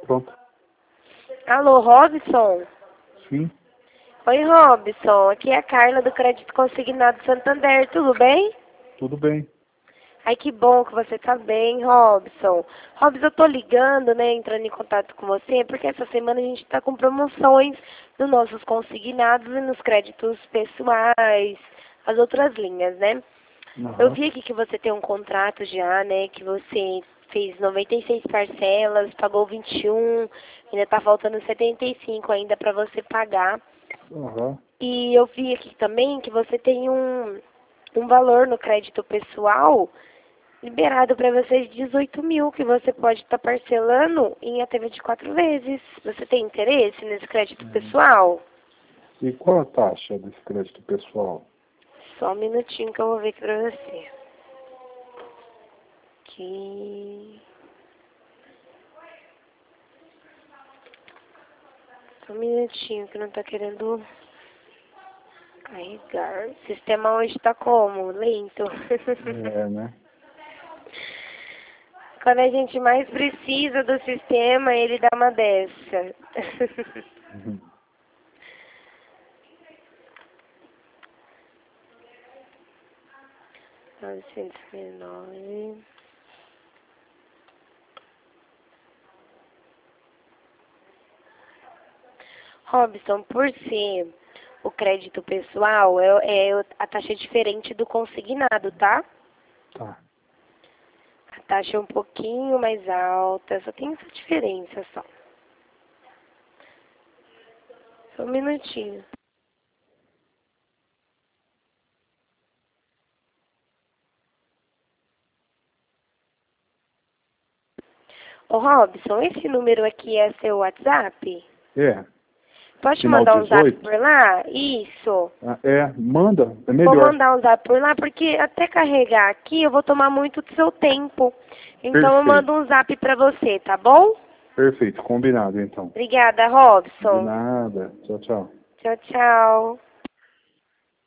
pronto. Alô, Robson? Sim, Oi, Robson. Aqui é a Carla do Crédito Consignado Santander. Tudo bem? tudo bem. Ai, que bom que você tá bem, Robson. Robson, eu tô ligando, né, entrando em contato com você, porque essa semana a gente tá com promoções nos nossos consignados e nos créditos pessoais, as outras linhas, né? Eu Aham. vi aqui que você tem um contrato já, né, que você fez 96 parcelas, pagou 21, ainda tá faltando 75 ainda para você pagar. Aham. E eu vi aqui também que você tem um valor no crédito pessoal liberado para você de 18 mil, que você pode estar parcelando em até 24 vezes. Você tem interesse nesse crédito pessoal? E qual a taxa desse crédito pessoal? Só um minutinho que eu vou ver aqui para você. Aqui. Só um minutinho que não tá querendo carregar. O sistema hoje tá como? Lento. É, né? Quando a gente mais precisa do sistema, ele dá uma dessa. Uhum. 969. Robson, por ser o crédito pessoal, a taxa é diferente do consignado, tá? Tá. A taxa é um pouquinho mais alta, só tem essa diferença só. Só um minutinho. Ô Robson, esse número aqui é seu WhatsApp? É. Pode Final mandar um zap 18? por lá? Isso. Manda, é Vou melhor. mandar um zap por lá, porque até carregar aqui eu vou tomar muito do seu tempo. Então eu mando Perfeito. um zap pra você, tá bom? Perfeito, combinado então. Obrigada, De Robson. nada. Tchau, tchau. Tchau, tchau.